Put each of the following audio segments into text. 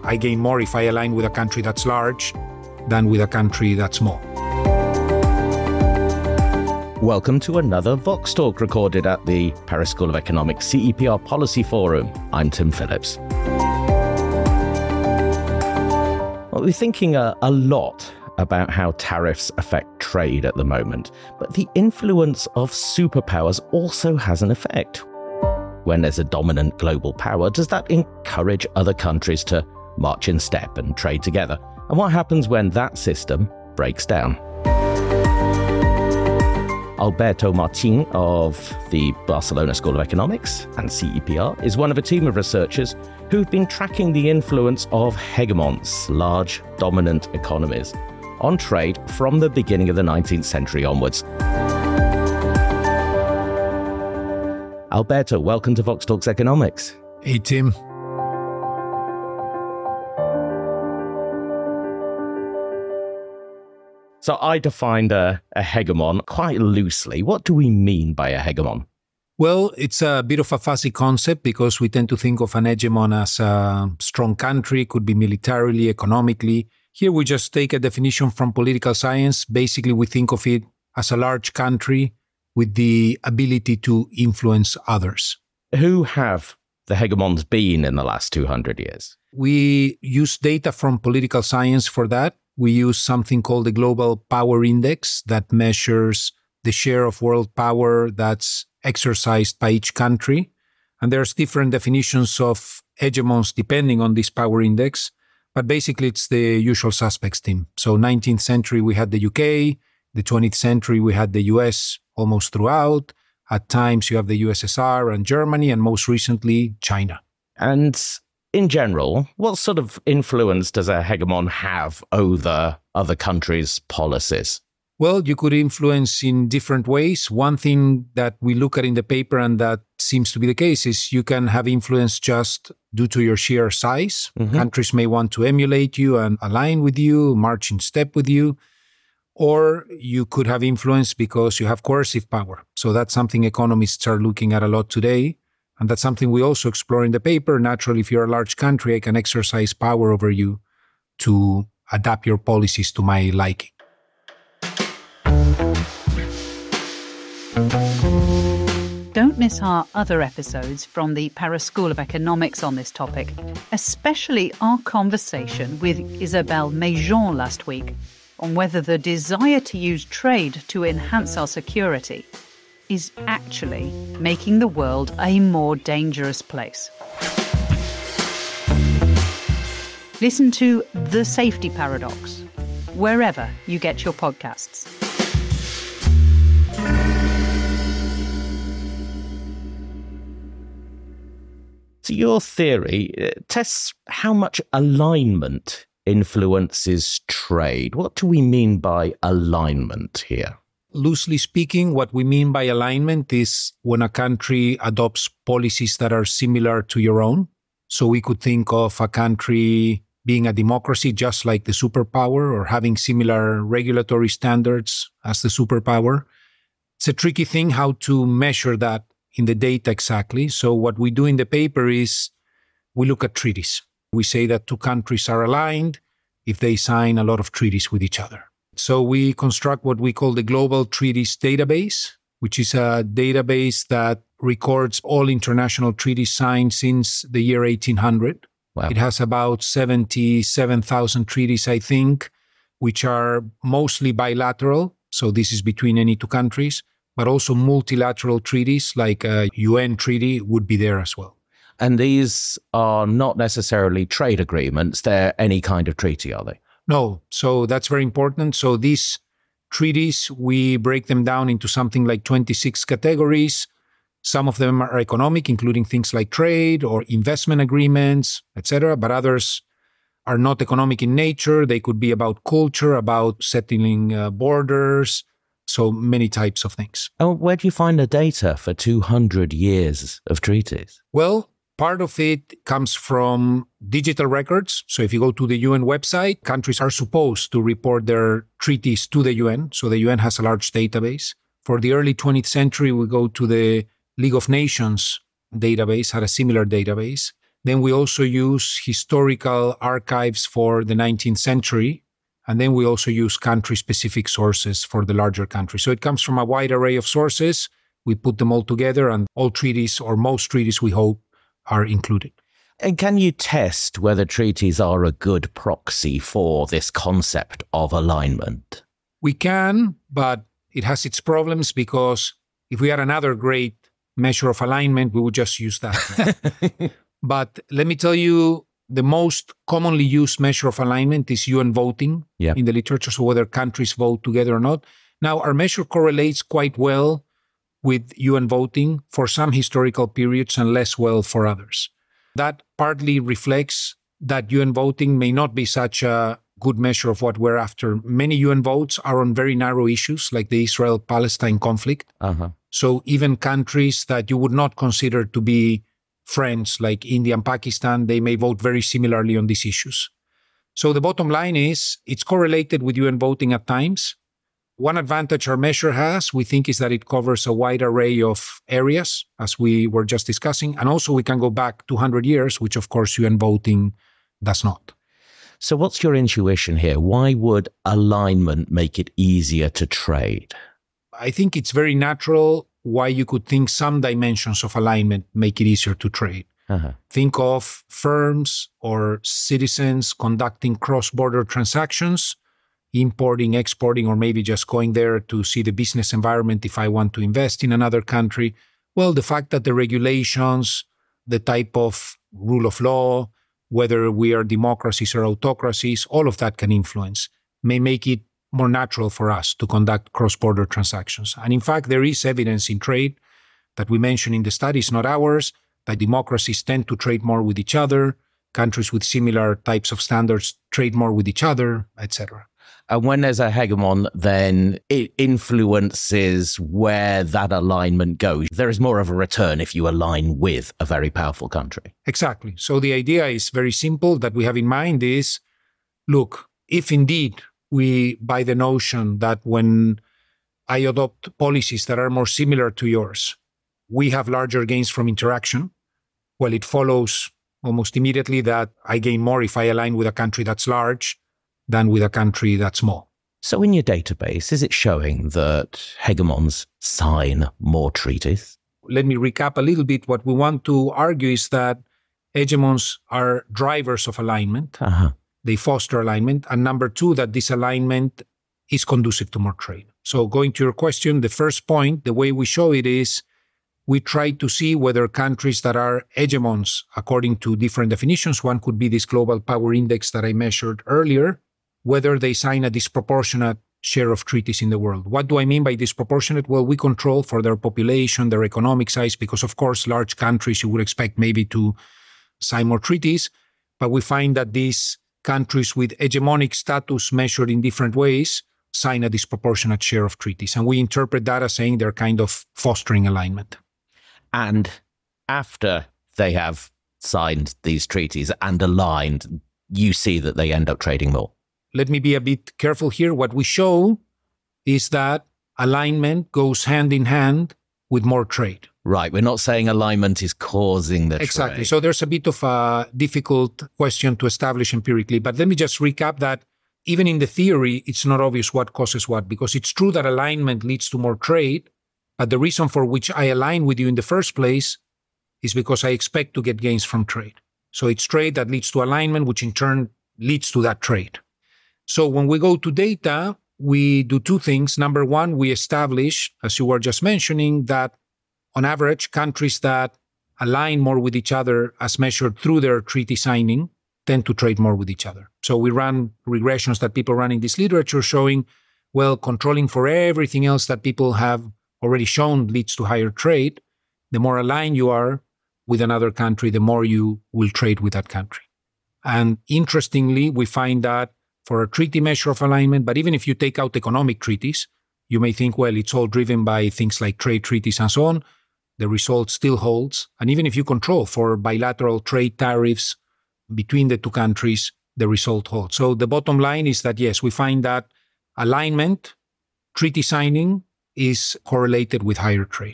I gain more if I align with a country that's large than with a country that's small. Welcome to another Vox Talk recorded at the Paris School of Economics CEPR Policy Forum. I'm Tim Phillips. Well, we're thinking a lot about how tariffs affect trade at the moment, but the influence of superpowers also has an effect. When there's a dominant global power, does that encourage other countries to march in step and trade together? And what happens when that system breaks down? Alberto Martin of the Barcelona School of Economics and CEPR is one of a team of researchers who've been tracking the influence of hegemons, large, dominant economies, on trade from the beginning of the 19th century onwards. Alberto, welcome to Vox Talks Economics. Hey, Tim. So I defined a hegemon quite loosely. What do we mean by a hegemon? Well, it's a bit of a fuzzy concept because we tend to think of an hegemon as a strong country, could be militarily, economically. Here we just take a definition from political science. Basically, we think of it as a large country with the ability to influence others. Who have the hegemons been in the last 200 years? We use data from political science for that. We use something called the Global Power Index that measures the share of world power that's exercised by each country. And there's different definitions of hegemons depending on this power index. But basically, it's the usual suspects, Tim. So 19th century, we had the UK. The 20th century, we had the US almost throughout. At times, you have the USSR and Germany, and most recently, China. And in general, what sort of influence does a hegemon have over other countries' policies? Well, you could influence in different ways. One thing that we look at in the paper, and that seems to be the case, is you can have influence just due to your sheer size. Mm-hmm. Countries may want to emulate you and align with you, march in step with you. Or you could have influence because you have coercive power. So that's something economists are looking at a lot today. And that's something we also explore in the paper. Naturally, if you're a large country, I can exercise power over you to adapt your policies to my liking. Don't miss our other episodes from the Paris School of Economics on this topic, especially our conversation with Isabelle Méjean last week on whether the desire to use trade to enhance our security is actually making the world a more dangerous place. Listen to The Safety Paradox, wherever you get your podcasts. So your theory tests how much alignment influences trade. What do we mean by alignment here? Loosely speaking, what we mean by alignment is when a country adopts policies that are similar to your own. So we could think of a country being a democracy just like the superpower or having similar regulatory standards as the superpower. It's a tricky thing how to measure that in the data exactly. So what we do in the paper is we look at treaties. We say that two countries are aligned if they sign a lot of treaties with each other. So we construct what we call the Global Treaties Database, which is a database that records all international treaties signed since the year 1800. Wow. It has about 77,000 treaties, I think, which are mostly bilateral. So this is between any two countries, but also multilateral treaties like a UN treaty would be there as well. And these are not necessarily trade agreements. They're any kind of treaty, are they? No. So that's very important. So these treaties, we break them down into something like 26 categories. Some of them are economic, including things like trade or investment agreements, etc. But others are not economic in nature. They could be about culture, about settling borders. So many types of things. And where do you find the data for 200 years of treaties? Well, part of it comes from digital records. So if you go to the UN website, countries are supposed to report their treaties to the UN. So the UN has a large database. For the early 20th century, we go to the League of Nations database, had a similar database. Then we also use historical archives for the 19th century. And then we also use country-specific sources for the larger country. So it comes from a wide array of sources. We put them all together, and all treaties, or most treaties, we hope, are included. And can you test whether treaties are a good proxy for this concept of alignment? We can, but it has its problems, because if we had another great measure of alignment, we would just use that. But let me tell you, the most commonly used measure of alignment is UN voting in the literature, so whether countries vote together or not. Now, our measure correlates quite well with UN voting for some historical periods and less well for others. That partly reflects that UN voting may not be such a good measure of what we're after. Many UN votes are on very narrow issues like the Israel-Palestine conflict. So even countries that you would not consider to be friends like India and Pakistan, they may vote very similarly on these issues. So the bottom line is it's correlated with UN voting at times. One advantage our measure has, we think, is that it covers a wide array of areas, as we were just discussing. And also we can go back 200 years, which of course UN voting does not. So what's your intuition here? Why would alignment make it easier to trade? I think it's very natural why you could think some dimensions of alignment make it easier to trade. Think of firms or citizens conducting cross-border transactions, importing, exporting, or maybe just going there to see the business environment if I want to invest in another country. Well, the fact that the regulations, the type of rule of law, whether we are democracies or autocracies, all of that can influence, may make it more natural for us to conduct cross-border transactions. And in fact, there is evidence in trade that we mentioned in the studies, not ours, that democracies tend to trade more with each other, countries with similar types of standards trade more with each other, etc. And when there's a hegemon, then it influences where that alignment goes. There is more of a return if you align with a very powerful country. Exactly. So the idea is very simple that we have in mind is, look, if indeed we buy the notion that when I adopt policies that are more similar to yours, we have larger gains from interaction, well, it follows almost immediately that I gain more if I align with a country that's large than with a country that's small. So in your database, is it showing that hegemons sign more treaties? Let me recap a little bit. What we want to argue is that hegemons are drivers of alignment. They foster alignment. And number two, that this alignment is conducive to more trade. So going to your question, the first point, the way we show it is we try to see whether countries that are hegemons, according to different definitions, one could be this global power index that I measured earlier, whether they sign a disproportionate share of treaties in the world. What do I mean by disproportionate? Well, we control for their population, their economic size, because of course, large countries, you would expect maybe to sign more treaties, but we find that these countries with hegemonic status measured in different ways sign a disproportionate share of treaties. And we interpret that as saying they're kind of fostering alignment. And after they have signed these treaties and aligned, you see that they end up trading more. Let me be a bit careful here. What we show is that alignment goes hand in hand with more trade. Right. We're not saying alignment is causing the trade. Exactly. So there's a bit of a difficult question to establish empirically. But let me just recap that even in the theory, it's not obvious what causes what, because it's true that alignment leads to more trade. But the reason for which I align with you in the first place is because I expect to get gains from trade. So it's trade that leads to alignment, which in turn leads to that trade. So when we go to data, we do two things. Number one, we establish, as you were just mentioning, that on average, countries that align more with each other as measured through their treaty signing tend to trade more with each other. So we run regressions that people run in this literature showing, well, controlling for everything else that people have already shown leads to higher trade. The more aligned you are with another country, the more you will trade with that country. And interestingly, we find that for a treaty measure of alignment, but even if you take out economic treaties, you may think, well, it's all driven by things like trade treaties and so on. The result still holds. And even if you control for bilateral trade tariffs between the two countries, the result holds. So the bottom line is that, yes, we find that alignment, treaty signing, is correlated with higher trade.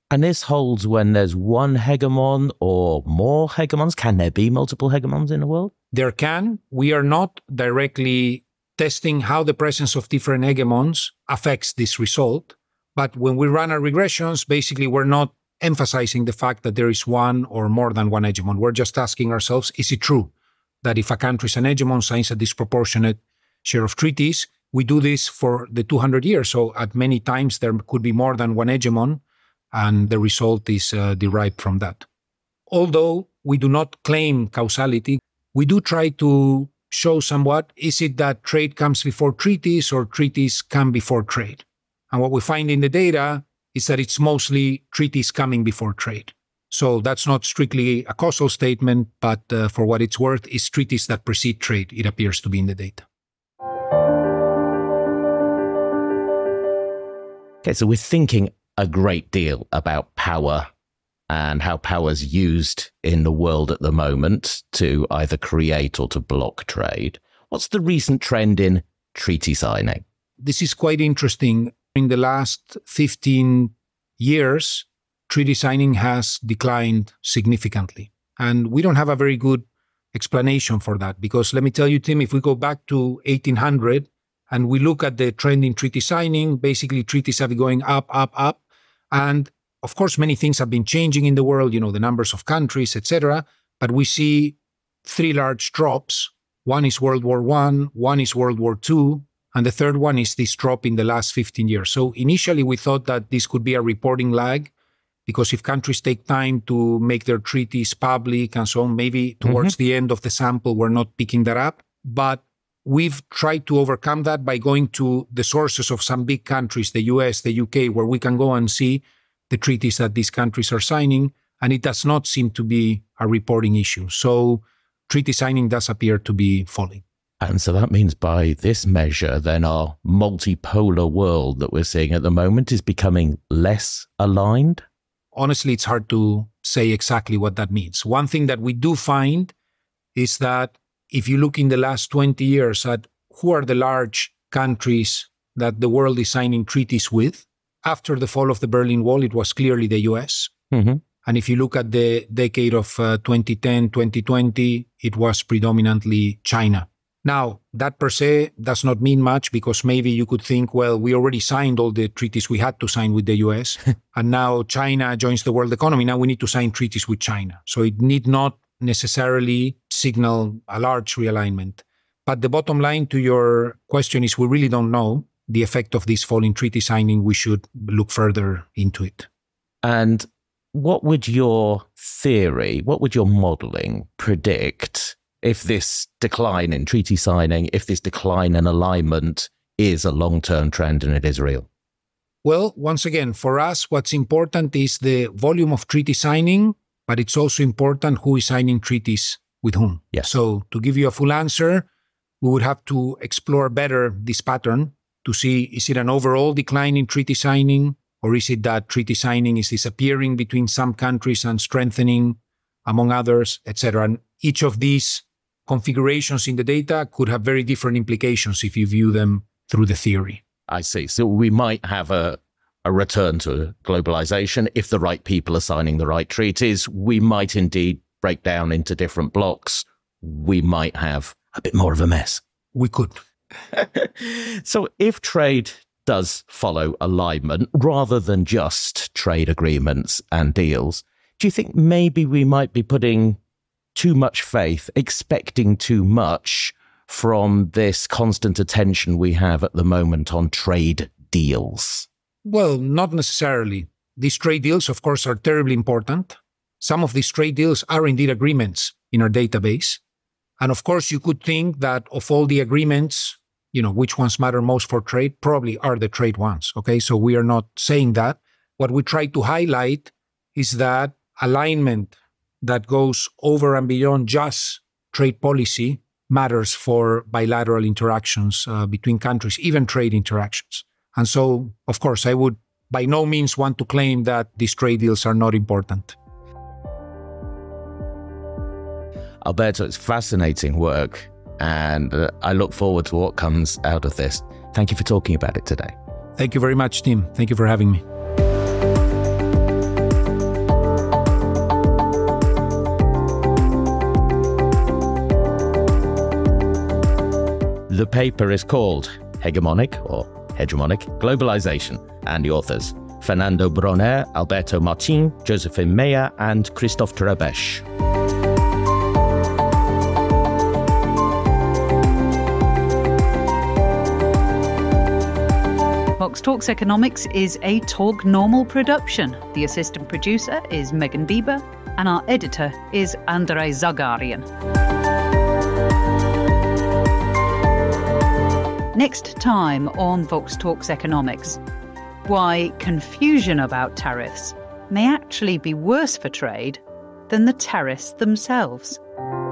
And this holds when there's one hegemon or more hegemons? Can there be multiple hegemons in the world? There can. We are not directly testing how the presence of different hegemons affects this result. But when we run our regressions, basically we're not emphasizing the fact that there is one or more than one hegemon. We're just asking ourselves, is it true that if a country is an hegemon, signs a disproportionate share of treaties? We do this for the 200 years. So at many times there could be more than one hegemon, and the result is derived from that. Although we do not claim causality, we do try to show somewhat, is it that trade comes before treaties or treaties come before trade? And what we find in the data is that it's mostly treaties coming before trade. So that's not strictly a causal statement, but for what it's worth, it's treaties that precede trade, it appears to be in the data. Okay, so we're thinking a great deal about power and how power is used in the world at the moment to either create or to block trade. What's the recent trend in treaty signing? This is quite interesting. In the last 15 years, treaty signing has declined significantly. And we don't have a very good explanation for that, because let me tell you, Tim, if we go back to 1800 and we look at the trend in treaty signing, basically treaties have been going up, up, up. And of course, many things have been changing in the world, the numbers of countries, etc. But we see three large drops. One is World War I, one is World War II, and the third one is this drop in the last 15 years. So initially, we thought that this could be a reporting lag, because if countries take time to make their treaties public and so on, maybe towards the end of the sample, we're not picking that up. But we've tried to overcome that by going to the sources of some big countries, the US, the UK, where we can go and see the treaties that these countries are signing, and it does not seem to be a reporting issue. So treaty signing does appear to be falling. And so that means by this measure, then our multipolar world that we're seeing at the moment is becoming less aligned? Honestly, it's hard to say exactly what that means. One thing that we do find is that if you look in the last 20 years at who are the large countries that the world is signing treaties with, after the fall of the Berlin Wall, it was clearly the US. And if you look at the decade of 2010, 2020, it was predominantly China. Now, that per se does not mean much, because maybe you could think, well, we already signed all the treaties we had to sign with the US, and now China joins the world economy. Now we need to sign treaties with China. So it need not necessarily signal a large realignment. But the bottom line to your question is we really don't know the effect of this fall in treaty signing. We should look further into it. And what would your theory, what would your modelling predict if this decline in treaty signing, if this decline in alignment is a long-term trend and it is real? Well, once again, for us, what's important is the volume of treaty signing, but it's also important who is signing treaties with whom. Yes. So to give you a full answer, we would have to explore better this pattern to see, is it an overall decline in treaty signing, or is it that treaty signing is disappearing between some countries and strengthening among others, etc. And each of these configurations in the data could have very different implications if you view them through the theory. I see. So we might have a return to globalization. If the right people are signing the right treaties, we might indeed break down into different blocks. We might have a bit more of a mess. We could. So if trade does follow alignment rather than just trade agreements and deals, do you think maybe we might be putting too much faith, expecting too much from this constant attention we have at the moment on trade deals? Well, not necessarily. These trade deals, of course, are terribly important. Some of these trade deals are indeed agreements in our database. And of course, you could think that of all the agreements, which ones matter most for trade, probably are the trade ones. Okay, so we are not saying that. What we try to highlight is that alignment that goes over and beyond just trade policy matters for bilateral interactions between countries, even trade interactions. And so, of course, I would by no means want to claim that these trade deals are not important. Alberto, it's fascinating work, and I look forward to what comes out of this. Thank you for talking about it today. Thank you very much, Tim. Thank you for having me. The paper is called Hegemonic or Hegemonic Globalization, and the authors Fernando Bronner, Alberto Martin, Josephine Meyer, and Christophe Terabèche. Vox Talks Economics is a Talk Normal production. The assistant producer is Megan Bieber, and our editor is Andrei Zagarian. Next time on Vox Talks Economics, why confusion about tariffs may actually be worse for trade than the tariffs themselves.